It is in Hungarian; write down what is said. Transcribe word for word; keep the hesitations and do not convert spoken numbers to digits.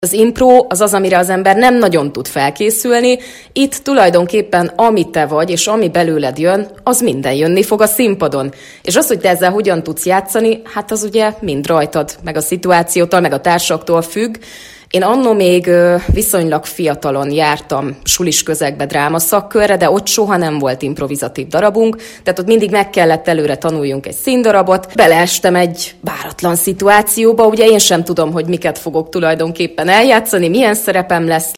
Az impro az az, amire az ember nem nagyon tud felkészülni. Itt tulajdonképpen ami te vagy, és ami belőled jön, az minden jönni fog a színpadon. És az, hogy te ezzel hogyan tudsz játszani, hát az ugye mind rajtad, meg a szituációtól, meg a társaktól függ. Én anno még viszonylag fiatalon jártam sulis közegbe drámaszakkörre, de ott soha nem volt improvizatív darabunk, tehát ott mindig meg kellett előre tanuljunk egy színdarabot. Beleestem egy váratlan szituációba, ugye én sem tudom, hogy miket fogok tulajdonképpen eljátszani, milyen szerepem lesz.